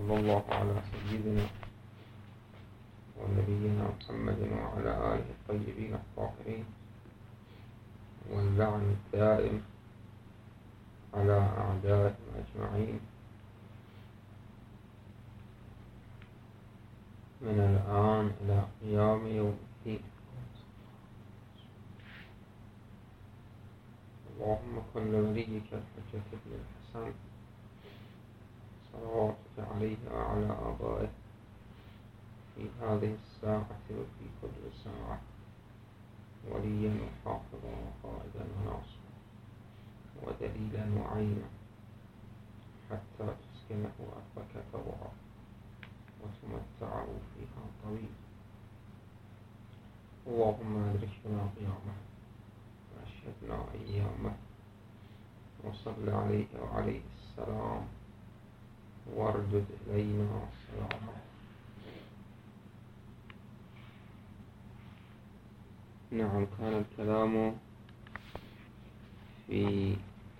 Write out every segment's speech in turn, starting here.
صلى الله على سيدنا ونبينا محمد وعلى آله الطيبين الطاهرين، واللعن الدائم على أعدائهم أجمعين من الآن إلى قيام يوم الدين. اللهم كن لوليك الحجة بن الحسن صلواتك عليه وعلى آبائه في هذه الساعة وفي كل ساعة وليا وحافظا وقائدا وناصرا ودليلا وعينا حتى تسكنه أرضك طوعا وتمتعه فيها طويلا. اللهم أدركنا قيامه وأشهدنا أيامه وصل عليه وعليه السلام واردد إلينا سلامه. نعم، كان الكلام في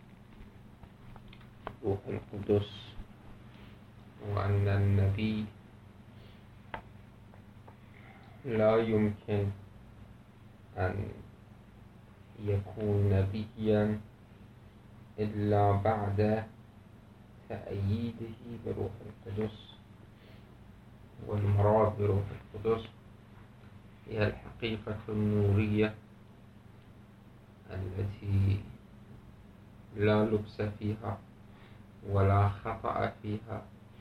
روح القدس وأن النبي لا يمكن أن يكون نبيا إلا بعد تأييده بروح القدس. والمراد بروح القدس هي الحقيقة النورية التي لا لبس فيها ولا خطأ فيها،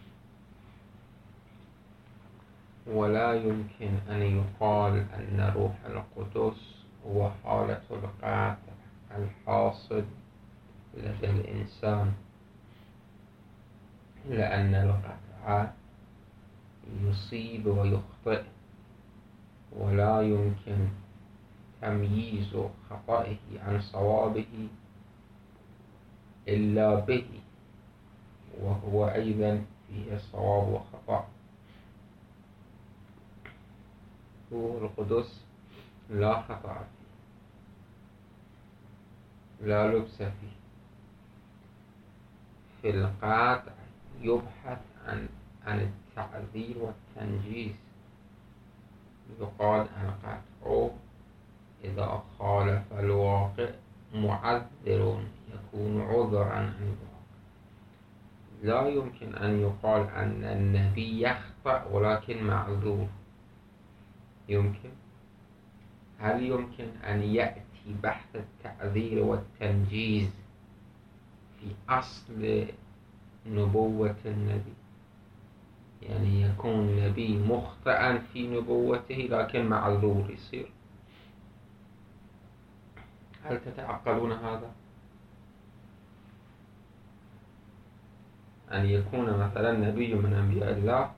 ولا يمكن أن يقال أن روح القدس هو حالة القطع الحاصل لدى الإنسان، لأن القطع يصيب ويخطئ، ولا يمكن تمييز خطئه عن صوابه إلا به، وهو أيضا فيه صواب وخطأ. روح القدس لا خطأ فيه، لا لبس فيه. في القطع يبحث عن التعذير والتنجيس. يقال القطع إذا خالف الواقع معذر يكون عذرا عن الواقع. لا يمكن أن يقال أن النبي يخطأ ولكن معذور. يمكن؟ هل يمكن أن يأتي بحث التعذير والتنجيز في أصل نبوة النبي؟ يعني يكون نبي مخطئا في نبوته لكن معذور يصير؟ هل تتعقلون هذا؟ أن يكون مثلا نبي من أنبياء الله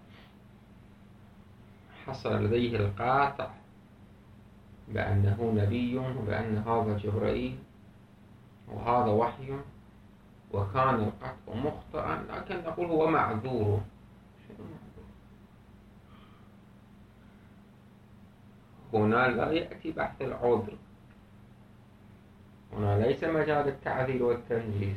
حصل لديه القاطع بأنه نبي وبأن هذا جبرائيل وهذا وحي، وكان القطع مخطئا لكن نقول هو معذور. شنو معذور؟ هنا لا يأتي بحث العذر، هنا ليس مجال التعذير والتنجيز.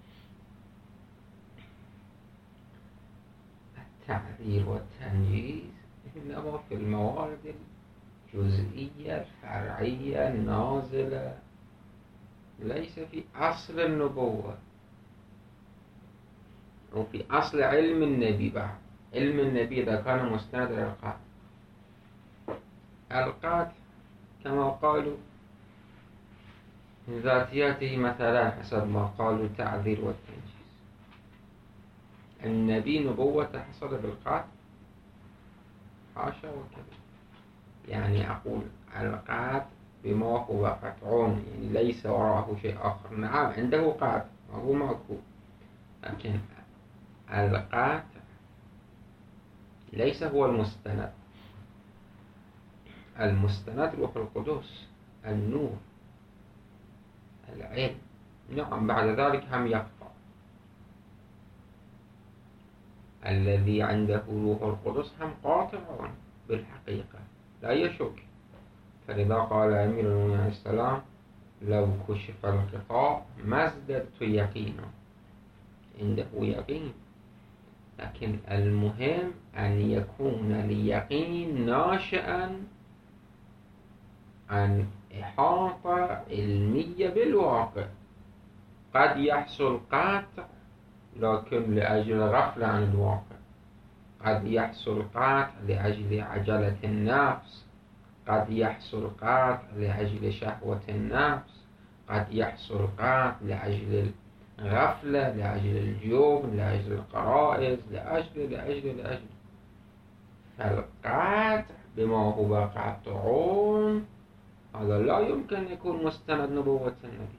التعذير والتنجيز إنما في الموارد الجزئية الفرعية النازلة، ليس في أصل النبوة وفي أصل علم النبي. بعد علم النبي إذا كان مستند إلى القطع كما قالوا من ذاتياته مثلا حسب ما قالوا تعذير والتنجيز. النبي نبوة حصل بالقطع؟ حاشا وكذا. يعني أقول القطع بما هو قطع، يعني ليس وراءه شيء آخر. نعم عنده قطع، هو ماكو، لكن القطع ليس هو المستند. المستند روح القدس، النور، العلم. نعم بعد ذلك هم يقطع. الذي عنده روح القدس هم قاطع بالحقيقة لا يشك. فلذا قال أمير المؤمنين عليه السلام: لو كشف الغطاء ما ازددت يقينا. عنده يقين لكن المهم أن يكون اليقين ناشئا عن إحاطة علمية بالواقع. قد يحصل قطع لكن لأجل غفلة عن الواقع، قد يحصل قطع لأجل عجلة النفس، قد يحصل قطع لأجل شهوة النفس، قد يحصل قطع لأجل الغفلة، لأجل الجبن، لأجل القرائز، لأجل فالقطع بما هو قطع هذا لا يمكن يكون مستند نبوة النبي،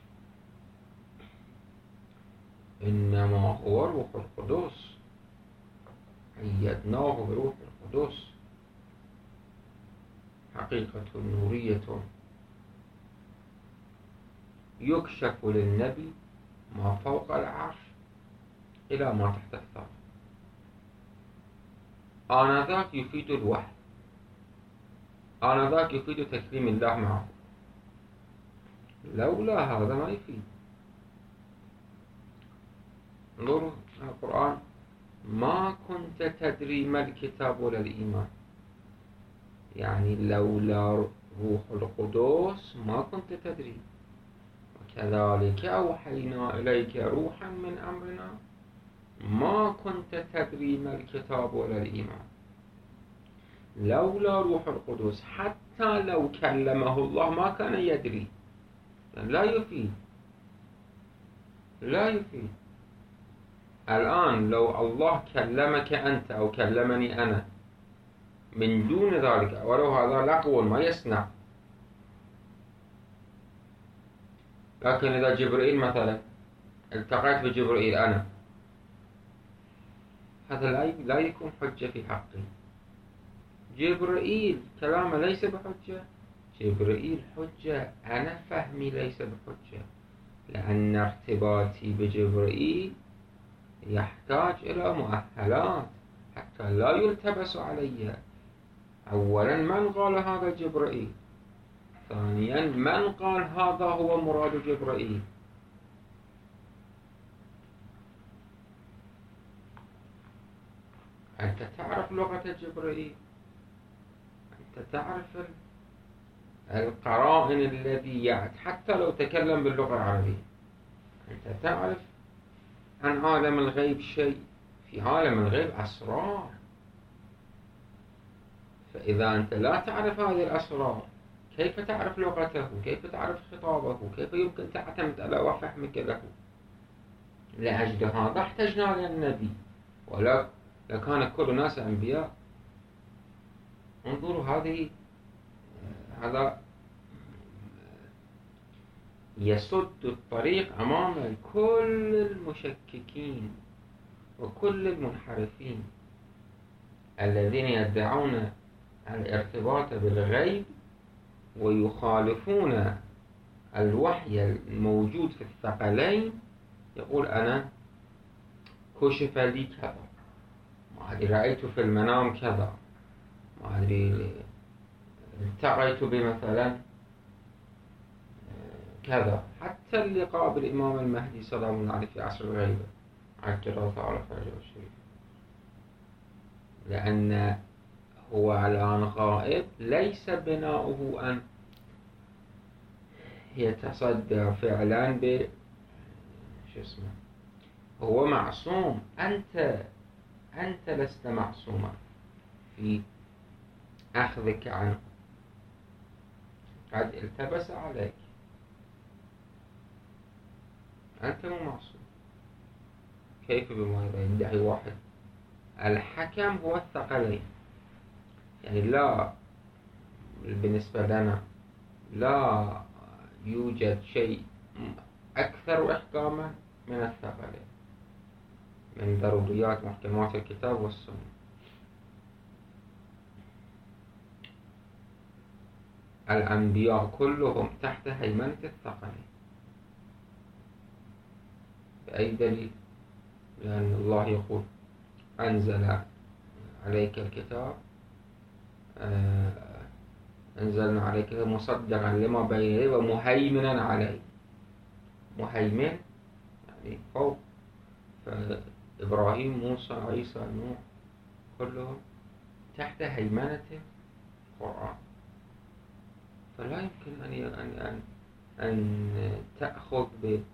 إنما هو روح القدس، أيدناه بروح القدس، حقيقة نورية يكشف للنبي ما فوق العرش إلى ما تحت الثرى، آنذاك يفيد الوحي، آنذاك يفيد تكليم الله معه، لولا هذا ما يفيد. انظروا القرآن: ما كنت تدري ما الكتاب ولا الإيمان، يعني لولا روح القدس ما كنت تدري. وكذلك أوحينا إليك روحا من أمرنا ما كنت تدري ما الكتاب ولا الإيمان. لولا روح القدس حتى لو كلمه الله ما كان يدري، لا يفيد. الآن لو الله كلمك أنت أو كلمني أنا من دون ذلك، ولو هذا لقو ما يصنع، لكن إذا جبريل مثلا التقيت بجبريل أنا، هذا لا يكون حجة في حقي. جبريل كلامه ليس بحجة، جبريل حجة، أنا فهمي ليس بحجة، لأن ارتباطي بجبريل يحتاج إلى مؤهلات حتى لا يلتبس علي. أولا من قال هذا جبريل؟ ثانيا من قال هذا هو مراد جبريل؟ أنت تعرف لغة جبريل، أنت تعرف القرائن الذي حتى لو تكلم باللغة العربية، أنت تعرف عن عالم الغيب شيء، في عالم الغيب أسرار. فإذا أنت لا تعرف هذه الأسرار كيف تعرف لغته؟ كيف تعرف خطابه؟ كيف يمكن تعتمد على فهمك له؟ لأجل هذا احتجنا للنبي، ولا لكان كل الناس أنبياء. انظروا هذا يسد الطريق أمام كل المشككين وكل المنحرفين الذين يدعون الارتباط بالغيب ويخالفون الوحي الموجود في الثقلين. يقول أنا كشف لي كذا، ما أدري رأيت في المنام كذا، ما أدري التقيت بمثلا كذا. حتى اللقاء بالإمام المهدي سلام الله عليه في عصر الغيبة عجل الله تعالى فرجه الشريف، لأن هو الآن غائب، ليس بناؤه أن يتصدى فعلا هو معصوم. أنت لست معصوما في أخذك عنه، قد التبس عليك، أنت مو معصوم. كيف بما يدعي واحد الحكم هو الثقلين؟ يعني لا، بالنسبة لنا لا يوجد شيء أكثر إحكاما من الثقلين، من ضروريات محكمات الكتاب والسنة. الأنبياء كلهم تحت هيمنة الثقلين. بأي دليل؟ لأن الله يقول أنزل عليك الكتاب، أنزلنا عليك مصدقا لما بين يديه ومهيمنا عليه. مهيمن يعني فوق، إبراهيم، موسى، عيسى، نوح، كلهم تحت هيمنة القرآن. فلا يمكن أن تأخذ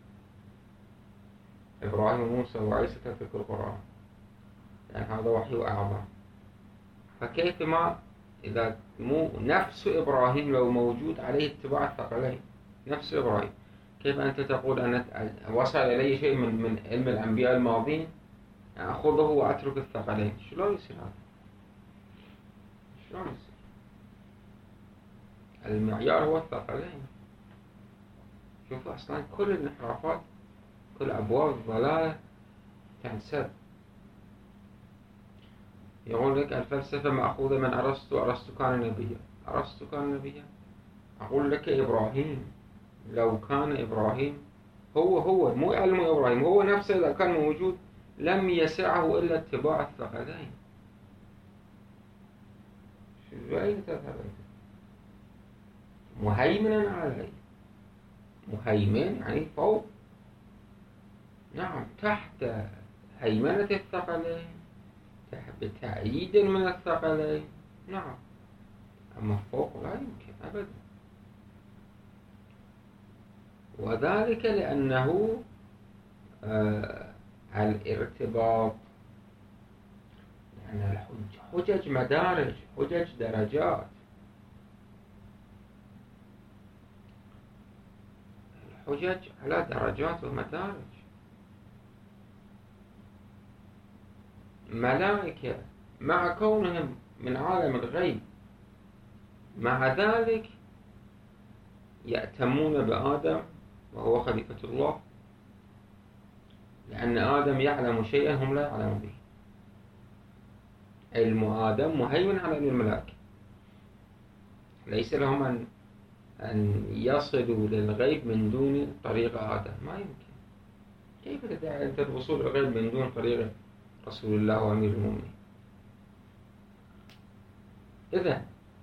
بإبراهيم وموسى وعيسى تترك القرآن، يعني هذا وحي أعظم. فكيف ما إذا مو نفس إبراهيم لو موجود عليه اتباع الثقلين، نفس إبراهيم، كيف أنت تقول أن وصل إلي شيء من علم الأنبياء الماضين أخذه وأترك الثقلين؟ شلون يصير هذا؟ شلون يصير؟ المعيار هو الثقلين. شوفوا أصلا كل الانحرافات، كل أبواب الضلالة تنسد. يقول لك الفلسفة مأخوذة من أرسطو كان نبيا. أرسطو كان نبيا؟ أقول لك إبراهيم، لو كان إبراهيم هو مو علم إبراهيم، هو نفسه إذا كان موجود لم يسعه إلا اتباع الثقلين. شو أين تذهب أنت؟ مهيمنا عليه، مهيمن يعني فوق، نعم، تحت هيمنة الثقلين، بتأييد من الثقلين، نعم، أما فوق لا يمكن أبدا. وذلك لأنه الارتباط، يعني الحجج مدارج، حجج درجات. الحجج على درجات ومدارج. ملائكة مع كونهم من عالم الغيب، مع ذلك يأتمون بآدم وهو خليفة الله، لأن آدم يعلم شيئا هم لا يعلمون به. علم آدم مهيمن على علم الملائكة، ليس لهم أن يصلوا للغيب من دون طريق آدم، ما يمكن. كيف تدعي أنت الوصول للغيب من دون طريق رسول الله وأمير المؤمنين؟ إذن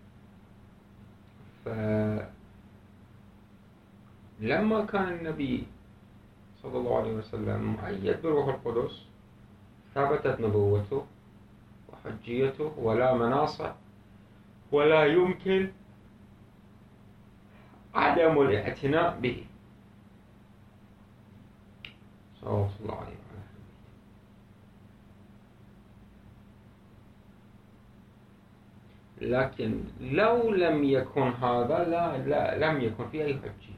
لما كان النبي صلى الله عليه وسلم مؤيد بروح القدس ثبتت نبوته وحجيته ولا مناصة ولا يمكن عدم الاعتناء به صلى الله عليه وسلم. لكن لو لم يكن هذا لا لم يكن فيه أي حجية.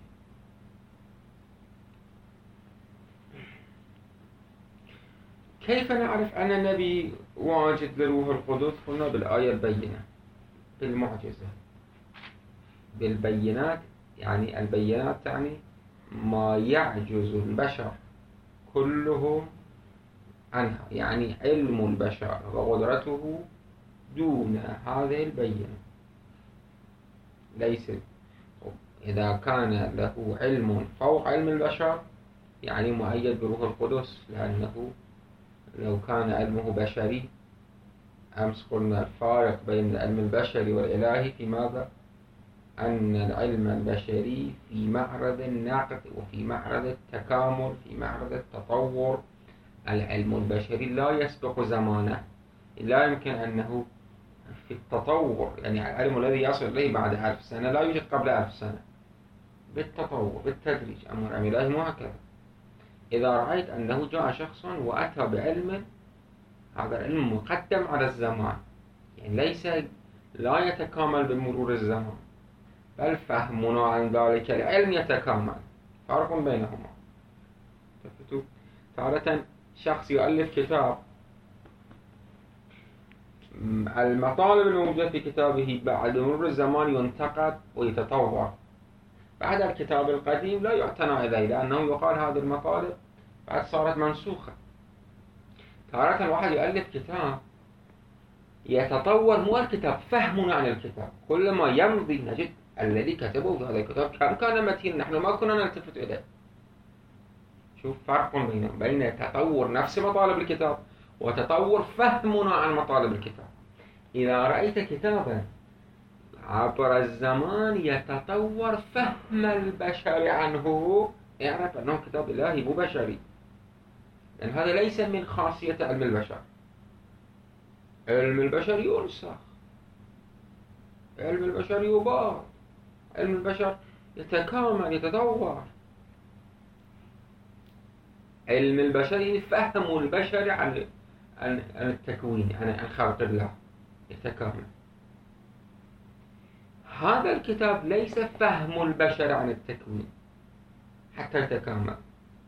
كيف نعرف أن النبي واجد لروح القدس؟ قلنا بالآية البينة، بالمعجزة، بالبينات. يعني البينات تعني ما يعجز البشر كلهم عنها، يعني علم البشر وقدرته دون هذه البينة. ليس إذا كان له علم فوق علم البشر يعني مؤيد بروح القدس، لأنه لو كان علمه بشري، أمس قلنا الفارق بين العلم البشري والإلهي في ماذا؟ أن العلم البشري في معرض النقد وفي معرض التكامل، في معرض التطور. العلم البشري لا يسبق زمانه، لا يمكن أنه في التطور، يعني العلم الذي يصل إليه بعد 1000 سنة لا يوجد قبل 1000 سنة، بالتطور بالتدريج. أمر علم الله مو هكذا. إذا رأيت أنه جاء شخص وأتى بعلم، هذا العلم مقدم على الزمان، يعني ليس لا يتكامل بمرور الزمان، بل فهمنا عن ذلك العلم يتكامل. فرق بينهما. تارة شخص يؤلف كتاب، المطالب الموجودة في كتابه بعد مرور الزمان ينتقد ويتطور. بعد الكتاب القديم لا يعتنى إليه، لأنه يقال هذه المطالب بعد صارت منسوخة. تارة واحد يؤلف كتاب يتطور، مو الكتاب، فهمنا عن الكتاب. كلما يمضي نجد الذي كتبه في هذا الكتاب كان متين، نحن ما كنا نلتفت إليه. شوف فرق بين تطور نفس مطالب الكتاب وتطور فهمنا عن مطالب الكتاب. إذا رأيت كتابا عبر الزمان يتطور فهم البشر عنه، اعرف أنه كتاب إلهي مو بشري. لأن هذا ليس من خاصية علم البشر. علم البشر يرسخ، علم البشر يبار، علم البشر يتكامل يتطور. علم البشر فهم البشر عن التكوين، عن خلق الله يتكامل. هذا الكتاب ليس فهم البشر عن التكوين حتى يتكامل.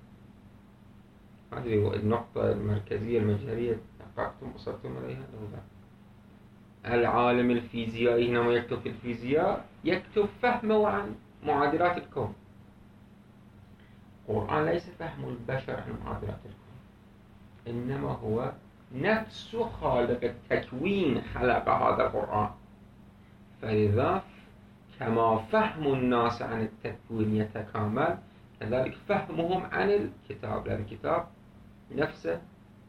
هذه النقطة المركزية المجهرية، نقاطكم وصلتم إليها أو لا؟ العالم الفيزيائي حينما يكتب في الفيزياء يكتب فهمه عن معادلات الكون. القرآن ليس فهم البشر عن معادلات الكون، إنما هو نفس خالق التكوين خلق هذا القرآن. فلذا كما فهم الناس عن التكوين يتكامل، كذلك فهمهم عن الكتاب، لأن الكتاب نفسه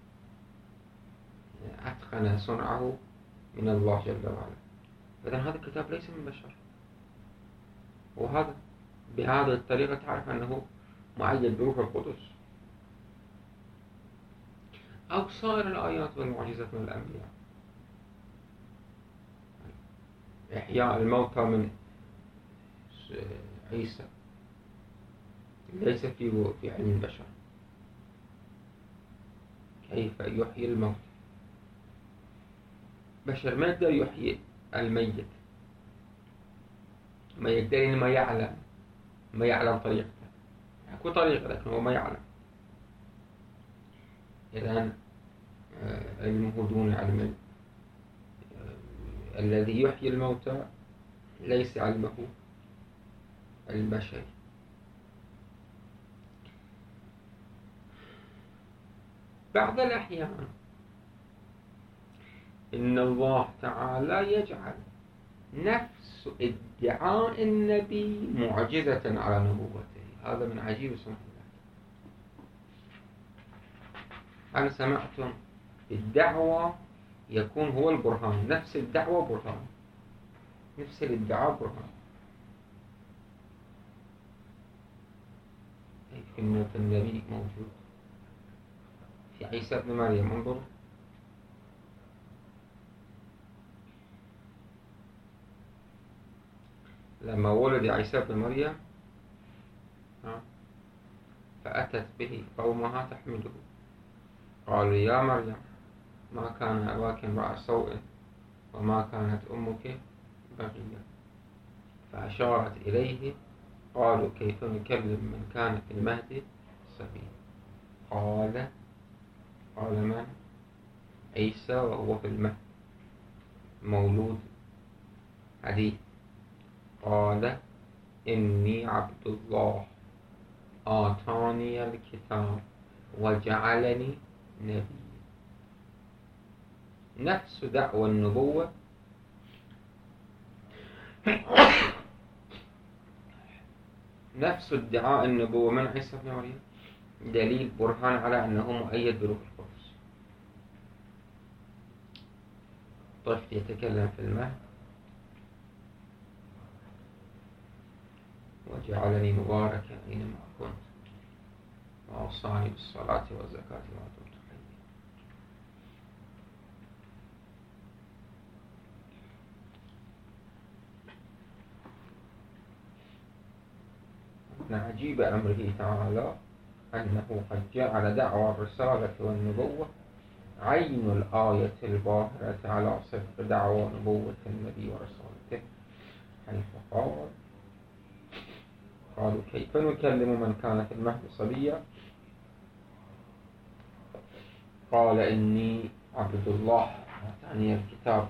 أتقن صنعه من الله جل وعلا. فإذن هذا الكتاب ليس من بشر، وهذا بهذه الطريقة تعرف أنه معيد بروح القدس، أو سائر الآيات والمعجزات من الأنبياء. إحياء الموتى من عيسى ليس في علم البشر. كيف يحيي الموت؟ بشر ما يقدر يحيي الميت، ما يقدر، إنما ما يعلم طريقته. اكو طريقة لكن هو ما يعلم. إذن علمه دون علم الذي يحيي الموتى، ليس علمه البشري. بعض الأحيان إن الله تعالى يجعل نفس ادعاء النبي معجزة على نبوته. هذا من عجيب سنة الله. هل سمعتم الدعوة يكون هو البرهان؟ نفس الدعوة برهان، نفس الادعاء برهان. في النبي موجود في عيسى ابن مريم. انظروا، لما ولد عيسى ابن مريم فأتت به قومها تحمله، قالوا يا مريم ما كان أباك امرأ سوء وما كانت أمك بغيا. فأشارت إليه، قالوا كيف نكلم من كان في المهد صبيا. قال من؟ عيسى وهو في المهد مولود حديث. قال إني عبد الله آتاني الكتاب وجعلني نبيا. نفس دعوى النبوة، نفس ادعاء النبوة من عيسى بن مريم دليل برهان على أنه مؤيد بروح القدس. طفل يتكلم في المهد، وجعلني مباركا أينما كنت وأوصاني بالصلاة والزكاة ما دمت حيا. من عجيب أمره تعالى أنه قد جعل دعوى الرسالة والنبوة عين الآية الباهرة على صدق دعوى نبوة النبي ورسالته، حيث قالوا كيف نكلم من كان في المهد صبيا. قال إني عبد الله آتاني الكتاب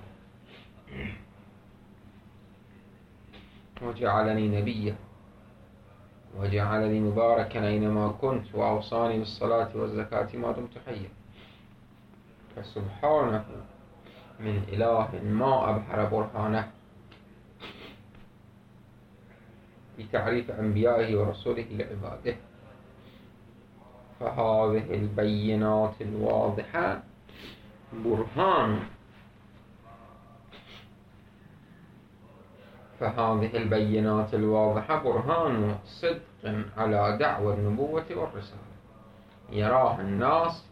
وجعلني نبيا وجعلني مباركا أينما كنت وأوصاني بالصلاة والزكاة ما دمت حيا. فسبحانه من إله ما أبحر برهانه في تعريف أنبيائه ورسوله لعباده. فهذه البينات الواضحة برهان، فهذه البينات الواضحة برهان صدق على دعوى النبوة والرسالة. يراها الناس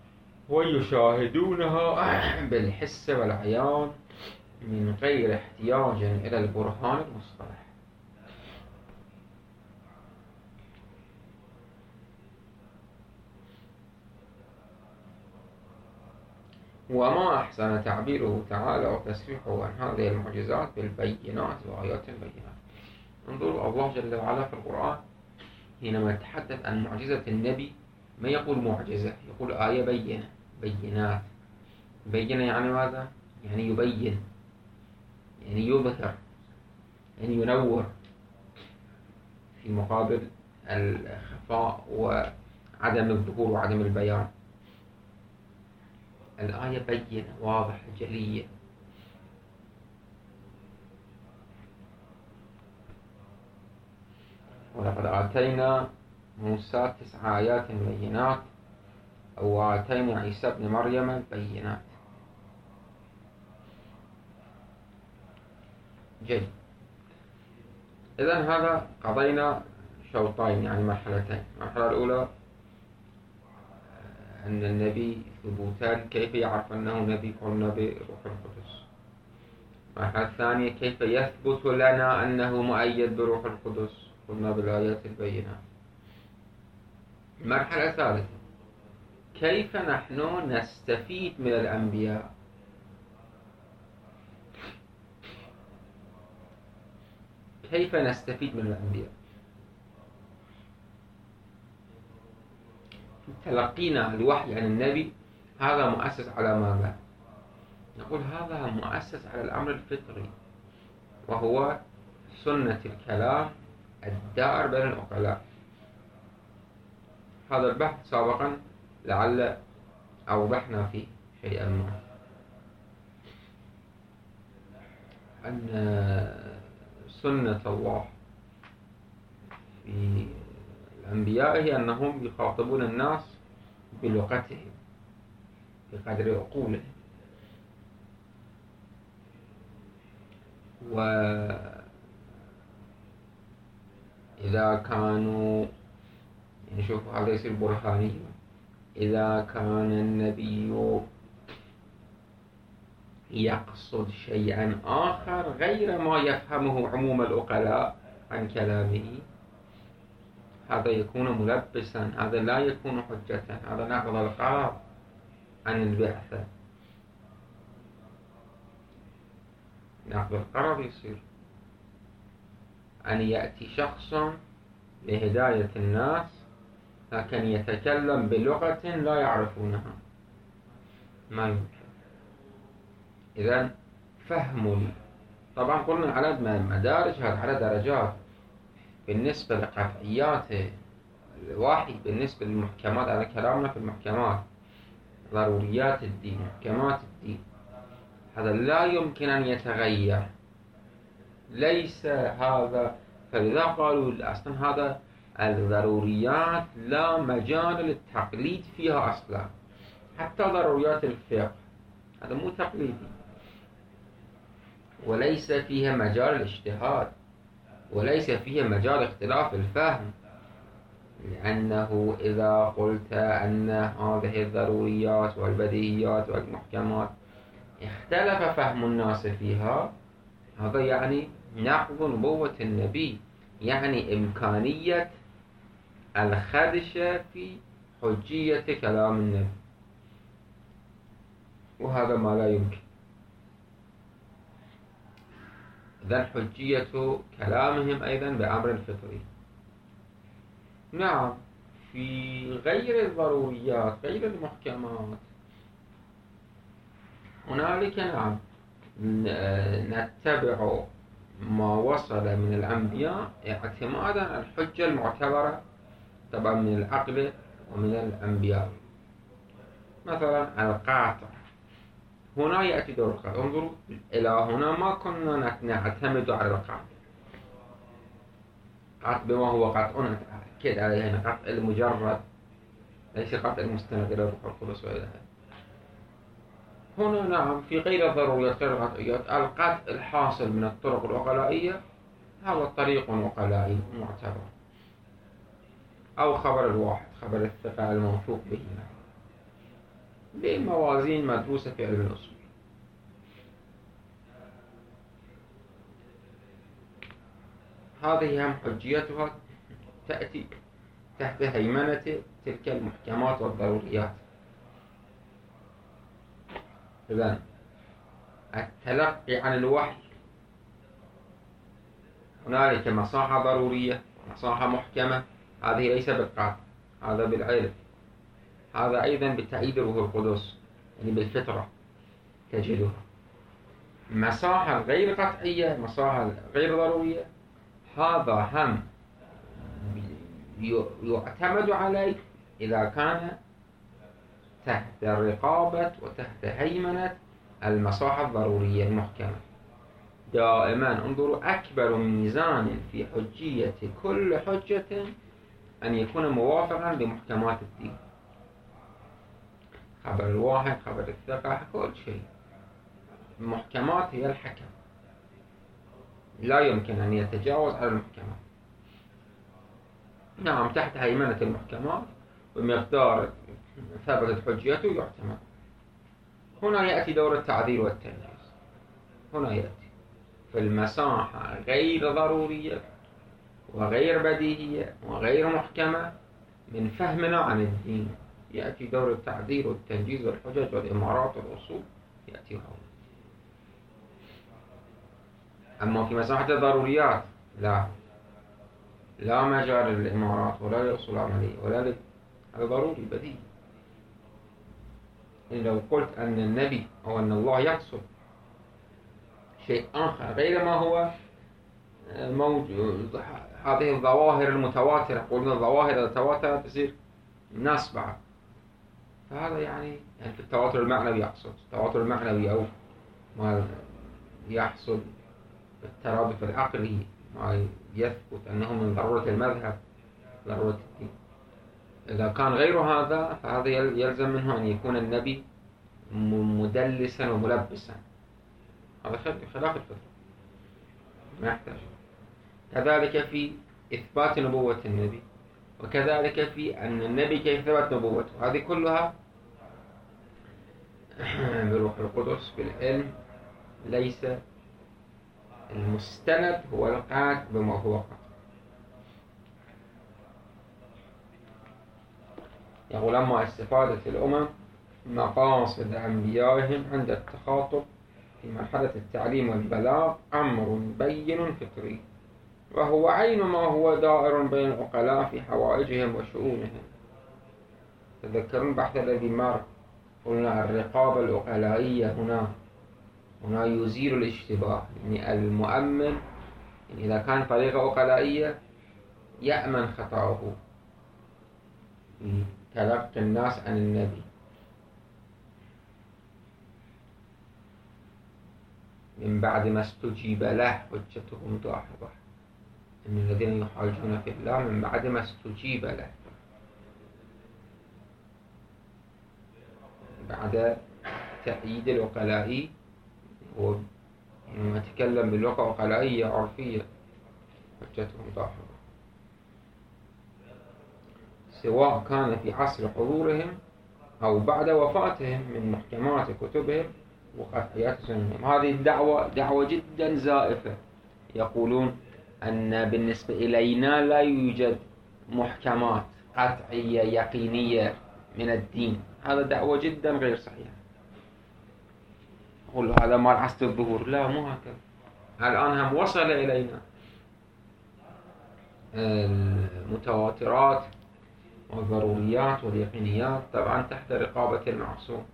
ويشاهدونها بالحس والعيان من غير احتياج إلى البرهان المصطلح. وما أحسن تعبيره تعالى وتسبيحه عن هذه المعجزات بالبينات وآيات البينات. انظروا الله جل وعلا في القرآن حينما يتحدث عن معجزة النبي ما يقول معجزة، يقول آية بينة، بينات. بينة يعني ماذا؟ يعني يبين، يعني يظهر، يعني ينور، في مقابل الخفاء وعدم الظهور وعدم البيان. الآية بينة واضحة جلية. ولقد آتينا موسى 9 آيات بينات، أو آتينا عيسى ابن مريم بينات. جيد. إذن هذا قضينا شوطين، يعني مرحلتين. المرحلة الأولى أن النبي ثبوتان، كيف يعرف أنه نبي؟ قلنا بروح القدس. المرحلة الثانية كيف يثبت لنا أنه مؤيد بروح القدس؟ قلنا بالآيات البينات. المرحلة الثالثة كيف نحن نستفيد من الأنبياء؟ كيف نستفيد من الأنبياء؟ تلقينا الوحي عن النبي هذا مؤسس على ماذا؟ نقول هذا مؤسس على الأمر الفطري، وهو سنة الكلام الدائر بين العقلاء. هذا البحث سابقا لعل أوضحنا فيه شيئا ما، أن سنة الله في الأنبياء هي أنهم يخاطبون الناس بلغتهم بقدر عقولهم، وإذا كانوا، يعني شوفوا هذا يصير برهاني، إذا كان النبي يقصد شيئا آخر غير ما يفهمه عموم العقلاء عن كلامه، هذا يكون ملبسا، هذا لا يكون حجة، هذا نقض القرار عن البعثة. نقض القرار يصير أن يأتي شخص لهداية الناس لكن يتكلم بلغة لا يعرفونها، ما يمكن. إذن فهم، طبعا قلنا على مدارج، هذا على درجات. بالنسبة لقطعيات الوحي، بالنسبة للمحكمات، على كلامنا في المحكمات، ضروريات الدين، محكمات الدين، هذا لا يمكن أن يتغير، ليس هذا. فلذا قالوا أصلا هذا الضروريات لا مجال للتقليد فيها أصلا، حتى ضروريات الفقه هذا مو تقليدي، وليس فيها مجال الاجتهاد، وليس فيها مجال اختلاف الفهم، لأنه إذا قلت أن هذه الضروريات والبديهيات والمحكمات اختلف فهم الناس فيها، هذا يعني نقض نبوة النبي، يعني إمكانية الخدش في حجية كلام النبي، وهذا ما لا يمكن. إذن حجية كلامهم أيضا بأمر فطري. نعم، في غير الضروريات، غير المحكمات، هنالك نعم نتبع ما وصل من الأنبياء اعتمادا على الحجة المعتبرة طبعا من العقل ومن الأنبياء. مثلا القاطع، هنا يأتي دور القاطع. انظروا إلى هنا ما كنا نعتمد على القاطع، قطع بما هو قطع نتأكد عليه، هنا قطع المجرد، ليس قطع المستند إلى روح القدس وإلى هذا. هنا نعم في غير الضروريات، غير القطعيات، القطع الحاصل من الطرق العقلائية هذا طريق عقلائي معتبر، أو خبر الواحد، خبر الثقة الموثوق به بموازين مدروسة في علم الأصول. هذه هم حجيتها تأتي تحت هيمنة تلك المحكمات والضروريات. إذن التلقي عن الوحي هنالك مصاحة ضرورية ومصاحة محكمة، هذه ليس بالقطع، هذا بالعلم، هذا أيضا بتأييد الروح القدس، يعني بالفطرة تجدها. مصاحة غير قطعية، مصاحة غير ضرورية، هذا هم يعتمد عليه إذا كان تحت رقابة وتحت هيمنة المصاحة الضرورية المحكمة. دائما انظروا، أكبر ميزان في حجية كل حجة أن يكون موافقا لمحكمات الدين. خبر الواحد، خبر الثقة، كل شيء المحكمات هي الحكم، لا يمكن أن يتجاوز على المحكمات. نعم، تحت هيمنة المحكمات بمقدار ثبتت حجيته يعتمد. هنا يأتي دور التعديل والتنجيز، هنا يأتي في المساحة غير ضرورية وغير بديهية وغير محكمة من فهمنا عن الدين، يأتي دور التعديل والتنجيز والحجج والإمارات والأصول، يأتي هون. أما في مساحة الضروريات لا مجال للإمارات ولا للأصول العملية ولا هذا ضروري بديهي. إن لو قلت أن النبي أو أن الله يقصد شيء آخر غير ما هو موجود، هذه الظواهر المتواترة، قلنا الظواهر المتواترة تصير ناس بعض، فهذا يعني في التواتر المعنوي يقصد التواتر المعنوي، أو ما يحصل الترادف العقلي، ما يثبت أنه من ضرورة المذهب، ضرورة الدين. إذا كان غير هذا فهذا يلزم منه أن يكون النبي مدلسا وملبسا، هذا خلاف الفطرة، ما يحتاج. كذلك في إثبات نبوة النبي، وكذلك في أن النبي كيف ثبت نبوته، هذه كلها بروح القدس بالعلم. ليس المستند هو القاطع بما هو قطع. يقول: أما استفادة الأمم مقاصد أنبيائهم عند التخاطب في مرحلة التعليم والبلاغ أمر بين فطري، وهو عين ما هو دائر بين العقلاء في حوائجهم وشؤونهم. تذكرون البحث الذي مر، قلنا الرقابة العقلائية هنا يزيل الاشتباه، يعني المؤمن يعني إذا كان طريقة عقلائية يأمن خطأه في تلقي الناس عن النبي. من بعد ما استجيب له حجتهم داحضة، إن الذين يحاجون في الله من بعد ما استجيب له، بعد تأييد العقلائي، ونتكلم باللغة عقلائية عرفية، حجتهم داحضة، سواء كان في عصر حضورهم أو بعد وفاتهم من محكمات كتبهم وقطعيات سنهم. هذه دعوة جدا زائفة. يقولون أن بالنسبة إلينا لا يوجد محكمات قطعية يقينية من الدين، هذا دعوة جدا غير صحيحة. أقول هذا مال عصر الظهور، لا، مو هكذا. الآن هم وصل إلينا المتواترات والضروريات واليقينيات، طبعا تحت رقابة المعصوم،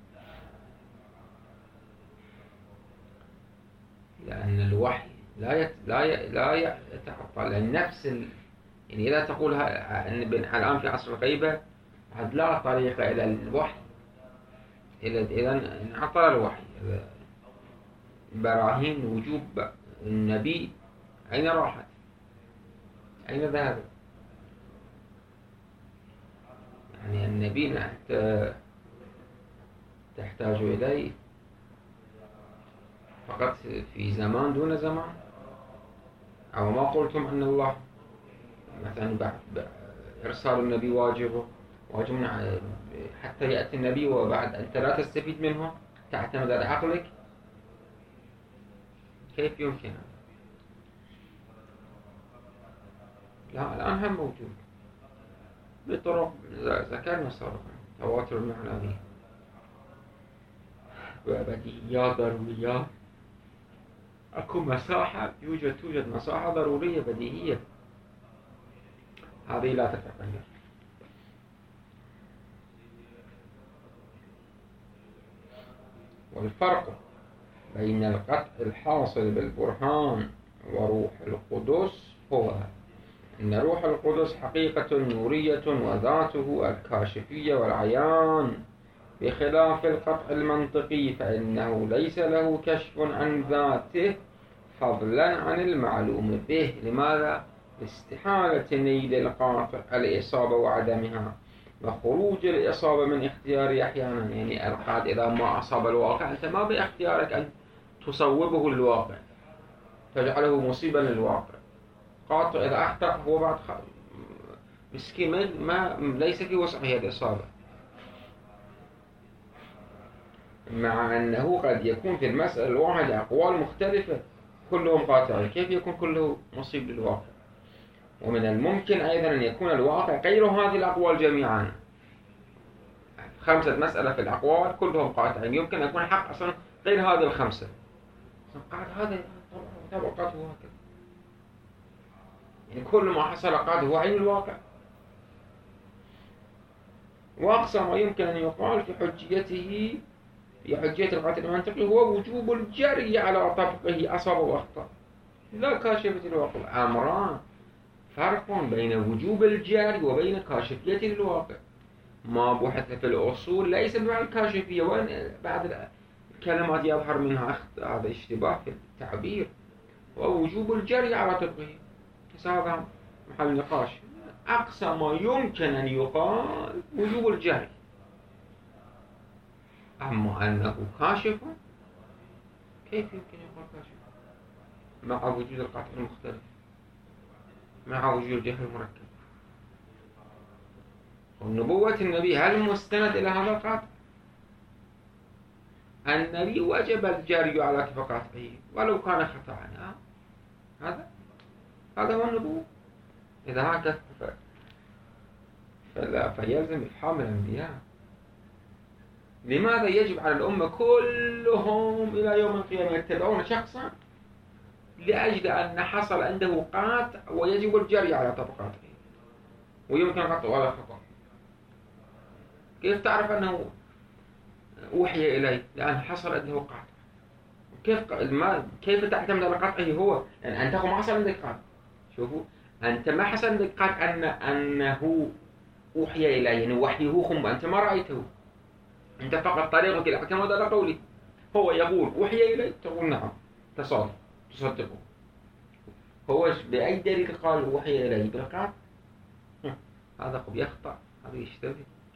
لأن الوحي لا يتعطل. النفس يعني إذا تقول أن الآن في عصر الغيبة لا طريق إلى الوحي، إذا انعطل الوحي، براهين وجوب النبي أين راحت؟ أين ذهبت؟ يعني النبي تحتاج إليه فقط في زمان دون زمان. أو ما قلتم أن الله مثلا إرسال النبي واجبه واجب حتى يأتي النبي وبعد أنت لا تستفيد منه، تعتمد على عقلك، كيف يمكن؟ لا الآن هم موجود بطرق ذكرنا سابقا، تواتر المعنوي وبديهيات ضروريات. أكو مساحة توجد مساحة ضرورية بديهية، هذه لا تتغير. والفرق بين القطع الحاصل بالبرهان وروح القدس هو إن روح القدس حقيقة نورية وذاته الكاشفية والعيان، بخلاف القطع المنطقي فإنه ليس له كشف عن ذاته فضلا عن المعلوم به. لماذا؟ لاستحالة نيل القاطع الإصابة وعدمها، وخروج الإصابة من اختياري أحيانا. يعني القاطع إذا ما أصاب الواقع أنت ما باختيارك أن تصوبه الواقع تجعله مصيبا للواقع. قاطع إذا أخطأ هو بعد مسكين ما ليس في وسعه الإصابة، مع أنه قد يكون في المسألة الواحدة أقوال مختلفة كلهم قاطعين، كيف يكون كله مصيب للواقع؟ ومن الممكن أيضا أن يكون الواقع غير هذه الأقوال جميعا. 5 مسألة في الأقوال كلهم قاطعين، يمكن أن يكون حق أصلا غير هذه ال5. قاعد هذا طبعا هو هكذا، يعني كل ما حصل قاعد هو عين الواقع. وأقصى ما يمكن أن يقال في حجيته في حجية القاطع المنطقي هو وجوب الجري على طبقه أصاب وأخطأ، لا كاشفة الواقع. أمران، فرق بين وجوب الجري وبين كاشفية الواقع. ما بحث في الأصول ليس بمعنى الكاشفية، وأن بعض الكلمات يظهر منها هذا اشتباه في التعبير. ووجوب الجري على طبقه هذا محل نقاش. أقصى ما يمكن أن يقال وجوب الجري، أما أنه كاشف كيف يمكن يقال كاشف مع وجود القطع المختلف، مع وجود الجهل المركب؟ ونبوة النبي هل مستند إلى هذا القطع؟ النبي وجب الجري على قطعه ولو كان خطأ. هذا هو النبوة. إذا هكذا فيلزم إفحام الأنبياء. لماذا يجب على الأمة كلهم إلى يوم القيامة يتبعون شخصا لأجل أن حصل عنده قاطع ويجب الجري على طبقاته ويمكن قطع ولا خطأ؟ كيف تعرف أنه أوحي إليه؟ لأن حصل عنده قاطع. كيف تعتمد على قطعه هو؟ يعني أنت ما حصل عندك قاطع. شوفوا، أنت ما حصل عندك قاطع أنه أوحي إليه، يعني وحيه خم، أنت ما رأيته، أنت فقط طريقك الاعتماد على قوله. هو يقول أوحي إليه، تقول نعم، تصدقه. هو بأي دليل قال أوحي إليه؟ بالقاطع. هذا قد يخطأ، هذا يشتبه.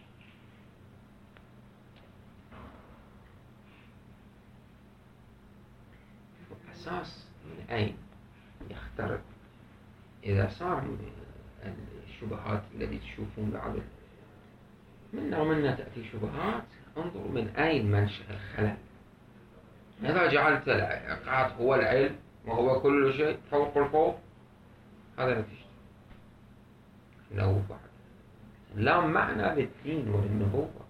أساس من أين يخترق؟ إذا صار الشبهات التي تشوفون بعض منا تأتي شبهات، انظروا من أين منشأ الخلل. إذا جعلت القاطع هو العلم وهو كل شيء فوق الفوق، هذا نتيجة لو بعد لا معنى للدين وللنبوة.